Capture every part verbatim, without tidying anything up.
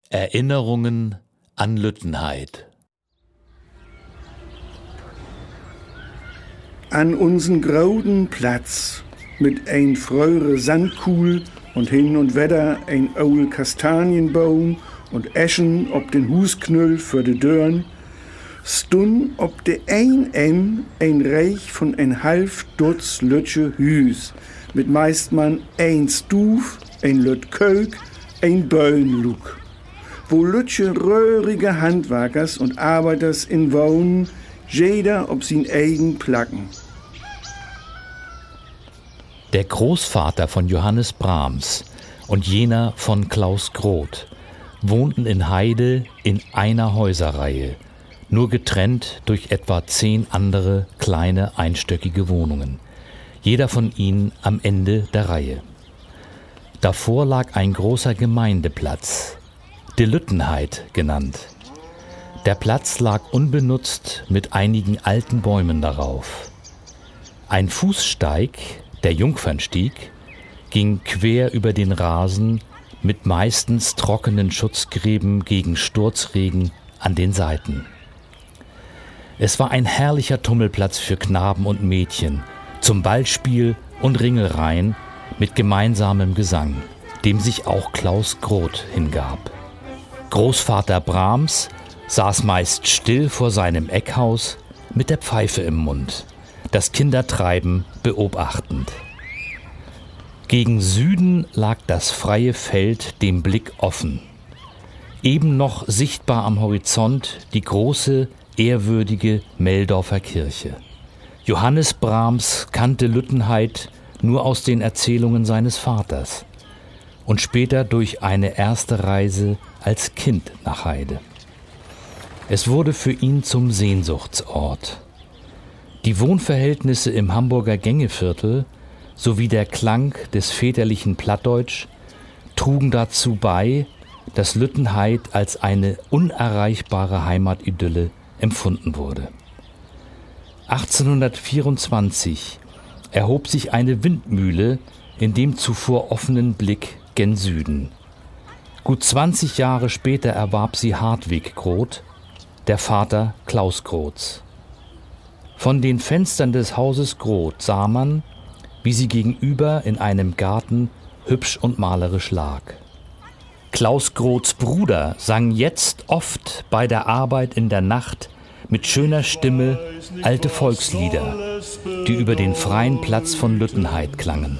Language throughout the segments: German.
Erinnerungen an Lüttenheid. An unseren grauden Platz mit ein fröhre Sandkuhl und hin und wieder ein oul Kastanienbaum und Eschen ob den Husknüll für de Dörn, stun ob de ein en ein Reich von ein halb Dutz Lütsche Hüs, mit meist man ein Stuf, ein Lütt Kölk, ein Bölnlug, wo Lütsche röhrige Handwerkers und Arbeiters in wohnen, jeder ob sin eigen Placken. Der Großvater von Johannes Brahms und jener von Klaus Groth wohnten in Heide in einer Häuserreihe, nur getrennt durch etwa zehn andere kleine einstöckige Wohnungen, jeder von ihnen am Ende der Reihe. Davor lag ein großer Gemeindeplatz, de Lüttenheid genannt. Der Platz lag unbenutzt mit einigen alten Bäumen darauf. Ein Fußsteig, der Jungfernstieg, ging quer über den Rasen mit meistens trockenen Schutzgräben gegen Sturzregen an den Seiten. Es war ein herrlicher Tummelplatz für Knaben und Mädchen, zum Ballspiel und Ringelreihen mit gemeinsamem Gesang, dem sich auch Klaus Groth hingab. Großvater Brahms saß meist still vor seinem Eckhaus mit der Pfeife im Mund, das Kindertreiben beobachtend. Gegen Süden lag das freie Feld dem Blick offen. Eben noch sichtbar am Horizont die große, ehrwürdige Meldorfer Kirche. Johannes Brahms kannte Lüttenheid nur aus den Erzählungen seines Vaters und später durch eine erste Reise als Kind nach Heide. Es wurde für ihn zum Sehnsuchtsort. Die Wohnverhältnisse im Hamburger Gängeviertel sowie der Klang des väterlichen Plattdeutsch trugen dazu bei, dass Lüttenheid als eine unerreichbare Heimatidylle empfunden wurde. achtzehnhundertvierundzwanzig erhob sich eine Windmühle in dem zuvor offenen Blick gen Süden. Gut zwanzig Jahre später erwarb sie Hartwig Groth, der Vater Klaus Groths. Von den Fenstern des Hauses Groth sah man, wie sie gegenüber in einem Garten hübsch und malerisch lag. Klaus Groths Bruder sang jetzt oft bei der Arbeit in der Nacht mit schöner Stimme alte Volkslieder, die über den freien Platz von Lüttenheid klangen.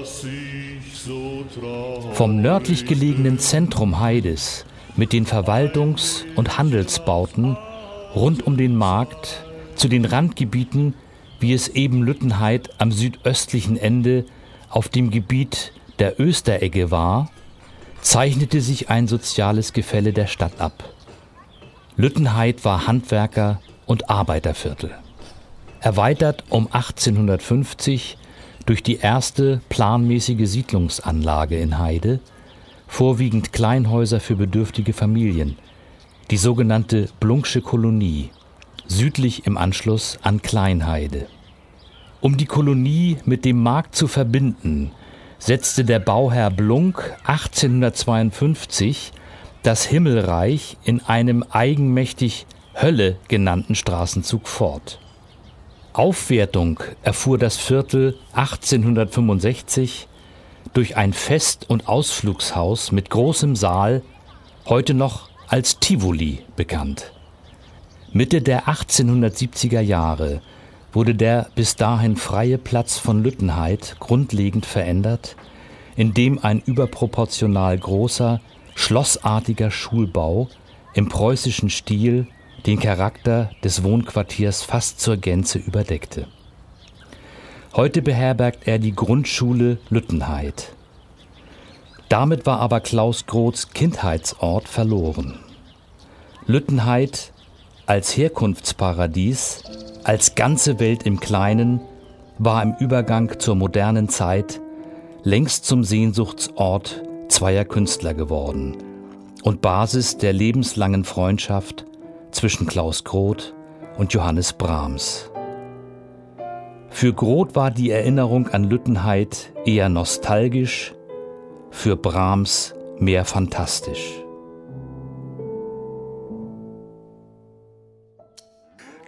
Vom nördlich gelegenen Zentrum Heides mit den Verwaltungs- und Handelsbauten rund um den Markt zu den Randgebieten, wie es eben Lüttenheid am südöstlichen Ende auf dem Gebiet der Österegge war, zeichnete sich ein soziales Gefälle der Stadt ab. Lüttenheid war Handwerker- und Arbeiterviertel. Erweitert um achtzehnhundertfünfzig durch die erste planmäßige Siedlungsanlage in Heide, vorwiegend Kleinhäuser für bedürftige Familien, die sogenannte Bluncksche Kolonie, südlich im Anschluss an Kleinheide. Um die Kolonie mit dem Markt zu verbinden, setzte der Bauherr Blunk achtzehnhundertzweiundfünfzig das Himmelreich in einem eigenmächtig Hölle genannten Straßenzug fort. Aufwertung erfuhr das Viertel achtzehnhundertfünfundsechzig durch ein Fest- und Ausflugshaus mit großem Saal, heute noch als Tivoli bekannt. Mitte der achtzehnhundertsiebziger Jahre wurde der bis dahin freie Platz von Lüttenheid grundlegend verändert, indem ein überproportional großer, schlossartiger Schulbau im preußischen Stil den Charakter des Wohnquartiers fast zur Gänze überdeckte. Heute beherbergt er die Grundschule Lüttenheid. Damit war aber Klaus Groths Kindheitsort verloren. Lüttenheid als Herkunftsparadies, als ganze Welt im Kleinen, war im Übergang zur modernen Zeit längst zum Sehnsuchtsort zweier Künstler geworden und Basis der lebenslangen Freundschaft zwischen Klaus Groth und Johannes Brahms. Für Groth war die Erinnerung an Lüttenheid eher nostalgisch, für Brahms mehr fantastisch.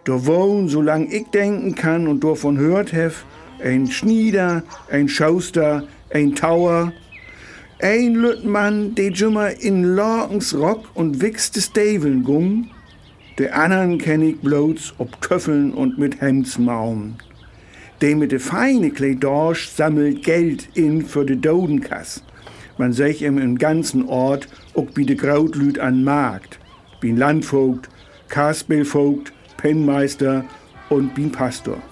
Da wohnen, solang ich denken kann und davon hört hef, ein Schnieder, ein Schauster, ein Tauer. Ein Lüttmann, der jümmer in Lorkens Rock und wichste Steveln gung. De anderen kenn ich bloß ob Köffeln und mit Hemdsmaum. Der mit de feine Kleidorsch sammelt Geld in für de Dodenkass. Man sech ihm im ganzen Ort, auch wie de Grautlüt an Markt. Bin Landvogt, Kasbelvogt, Pennmeister und bin Pastor.